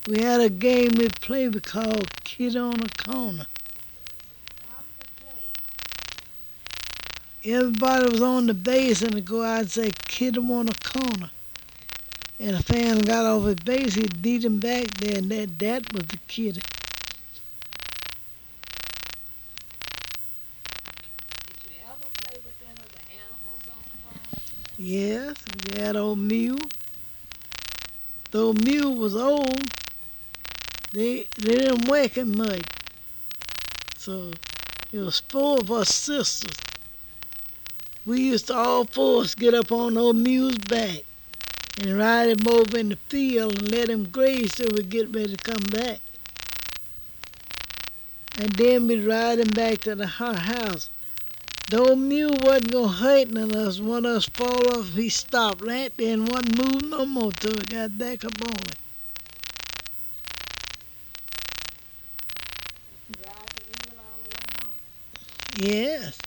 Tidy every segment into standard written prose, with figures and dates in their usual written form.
We had a game we played we called Kid on a Corner. Everybody was on the base and to go out and say Kid on a corner. And a fan got off his base, he beat him back there, and that was the kid. Yes, we had old Mule. Though Mule was old, they didn't wake him much. So it was four of us sisters. We used to all four us get up on old Mule's back and ride him over in the field and let him graze till we get ready to come back. And then we'd ride him back to the house. The old mule wasn't going to hurt none of us. One of us fall off, he stopped right there and wasn't moving no more till we got back up on it. Yes.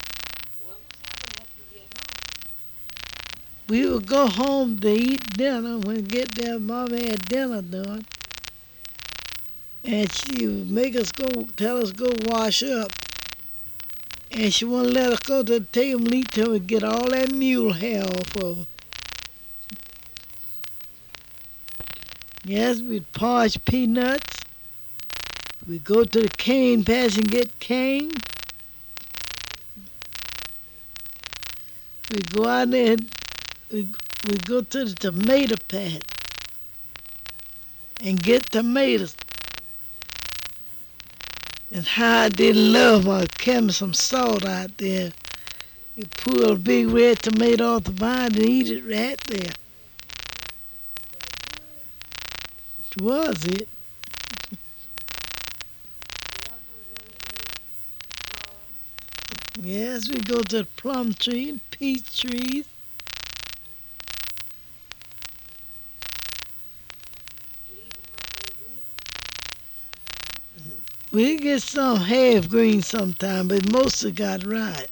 We would go home to eat dinner. When we get there, Mama had dinner done. And she would make us go, tell us go wash up. And she wouldn't let us go to the table and eat till we get all that mule hair off of her. Yes, we'd parch peanuts. We'd go to the cane patch and get cane. We'd go out there and we'd go to the tomato patch and get tomatoes. And how I did love carrying some salt out there. You pull a big red tomato off the vine and eat it right there. Was it? Yes, we go to the plum tree and peach trees. We get some half green sometime, but mostly got right.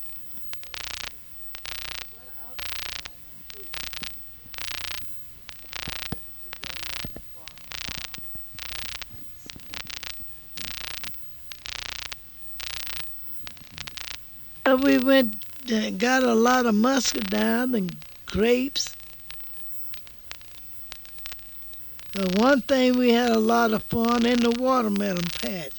We went and got a lot of muscadine and grapes. One thing we had a lot of fun in the watermelon patch.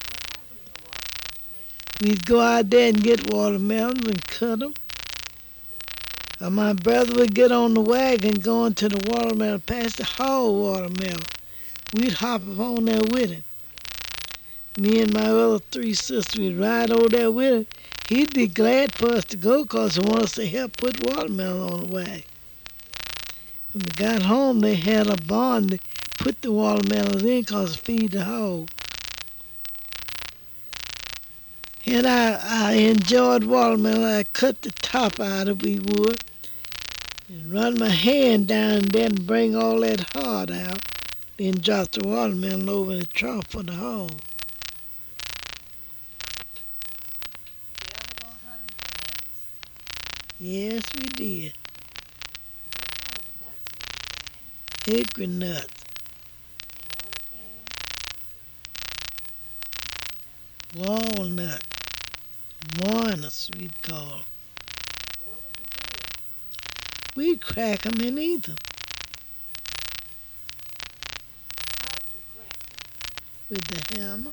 We'd go out there and get watermelons and cut them. My brother would get on the wagon going to the watermelon patch to haul watermelon. We'd hop up on there with him. Me and my other three sisters, we'd ride over there with him. He'd be glad for us to go because he wanted us to help put watermelon on the wagon. When we got home, they had a barn to put the watermelons in because to feed the hog. And I enjoyed watermelon. I cut the top out of it, we would, and run my hand down and then bring all that heart out. Then drop the watermelon over in the trough for the hog. Yes, we did. Hickory nuts. Walnut. Walnuts, we'd call them. We'd crack them and eat them. With the hammer.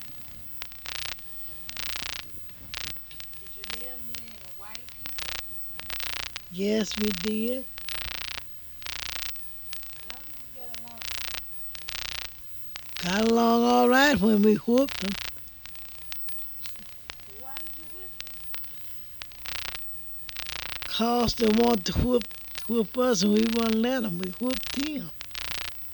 Yes, we did. Got along all right when we whooped them. Cause they wanted to whoop us and we wouldn't let them. We whooped them.